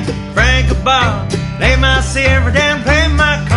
Frank a Bob, lay my silver down, pay my